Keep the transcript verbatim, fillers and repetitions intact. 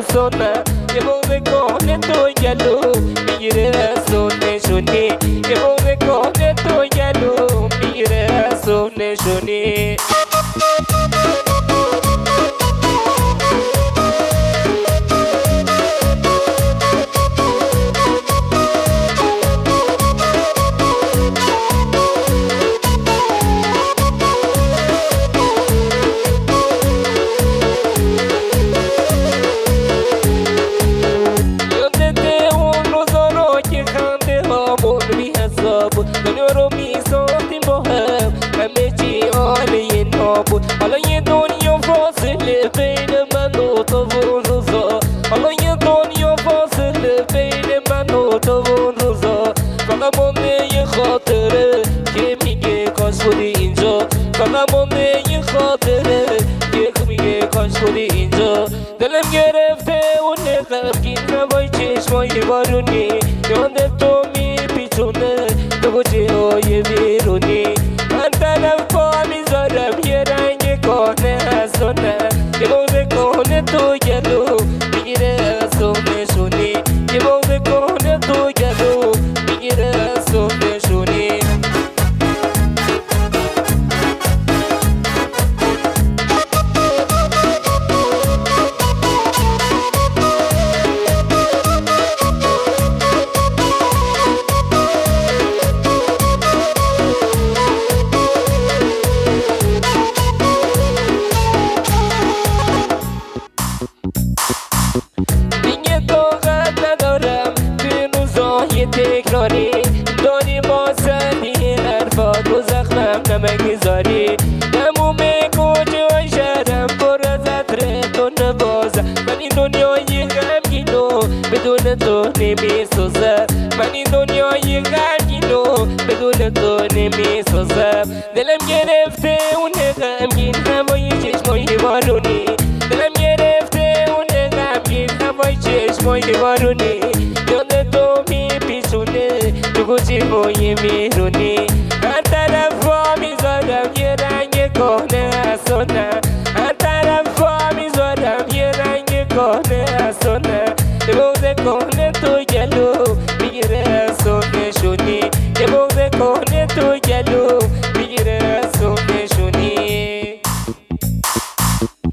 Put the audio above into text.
سونه یه موزه کهنه تو گلو میگیره از اون نشونی یه موزه کهنه تو گلو میگیره از اون نشونی دنیا رو میساختیم با هم همه چی عالی نابود حالا یه دنیا فاصله بین من و تو و روزا حالا یه دنیا فاصله بین من و تو و روزا فقط مانده یه خاطره که میگه کاش بودی اینجا فقط مانده یه خاطره که میگه کاش بودی اینجا دلم گرفته اون غمگین هوای چشمای بارونی یاد تو میپیچونه تو گوچه های بیرونی من دلم پا میذارم یه رنگ کهنه هستونه یه موزه کهنه تو گلو میگیره از اون نشونی یه موزه کهنه تو گلو میگیره از اون نشونی دیگه طاقت ندارم توی روزای تکراری داری با سردی حرفات و زخمم نمگذاری تموم کوچه های شهرم پر از عطر تو نبازم من این دنیای غمگین و بدون تو نمیسازم من این دنیای غمگین و بدون تو نمیسازم دلم گرفته اون غمگین هوای چشمای بارونی دلم گرفته اون غمگین هوای چشمای بارونی یاد تو میپیچونه تو گوچه های بیرونی هر طرف ها میذارم یه رنگ کهنه هستونه هر طرف ها میذارم یه رنگ کهنه هستونه یه موزه کهنه تو گلو